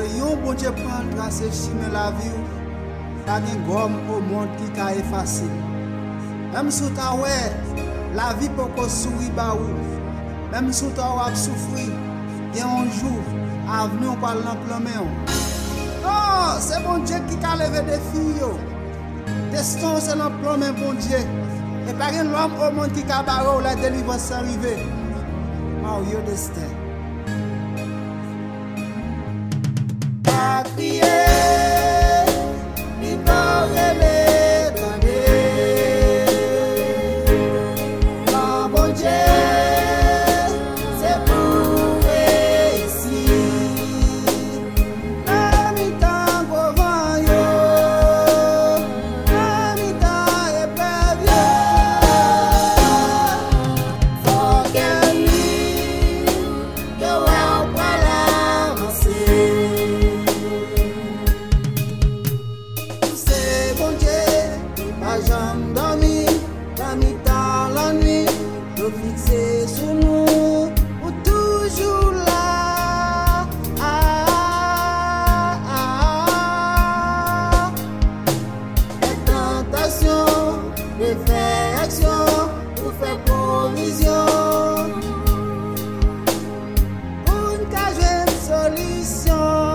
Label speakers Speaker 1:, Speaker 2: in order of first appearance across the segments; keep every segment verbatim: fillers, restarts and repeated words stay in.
Speaker 1: yon bon Dieu prend tracer chemin la vie, pas de gomme au monde qui a effacé. Même si tu as la vie pour qu'on sourit ba ou, même si tu as souffrir, il y a un jour avenir on parle l'emplomer. Non, c'est bon Dieu qui a levé des filles. Destin c'est l'emplomer bon Dieu. Et pas un homme au monde qui a barré la délivrance arrivée. Mario destin. Crier, il va rêver, quand bon Dieu, c'est pour réussir. La mi-temps devant yo, la mi-temps est perdu. Faut qu'elle lui, que on va l'avancer. J'aime dormir, la mi-temps, la nuit, le fixer sur nous, ou toujours là. Ah, ah, ah. Les tentations, les faits actions, pour faire provision. Pour une cage de solution.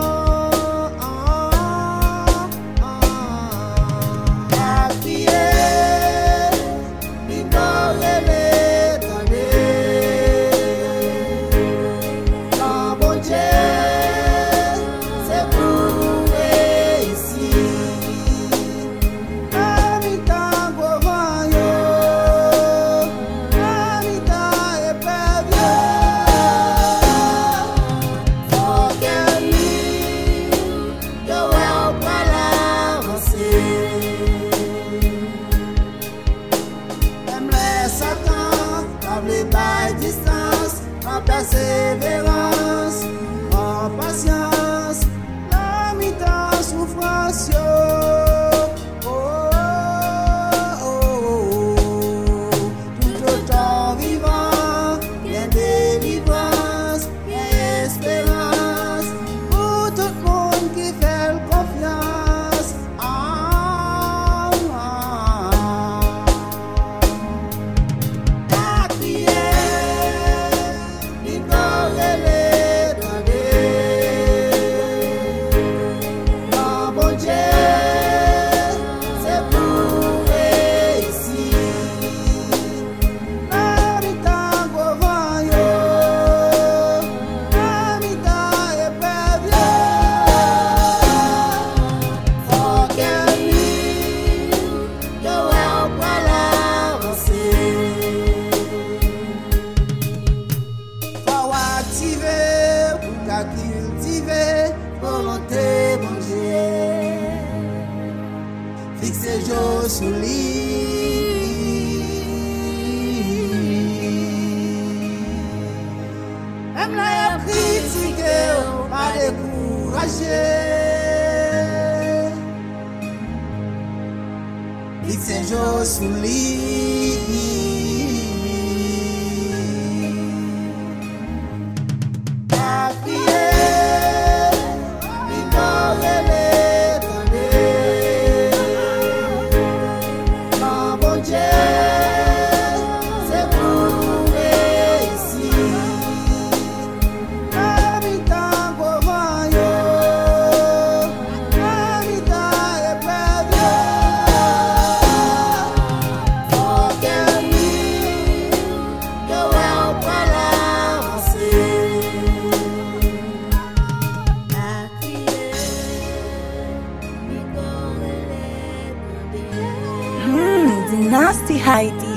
Speaker 1: En persévérance, en patience, la mi-temps souffrance. Oh, oh, oh, oh. Tout le temps vivant, bien délivrance, bien espérance, pour tout le monde qui fait confiance. Ah, ah, ah. Cultiver volonté mon Dieu, fixer jour sous lit. Même la critique, pas décourager. Fixer jour sous lit.
Speaker 2: Nasty Heidi.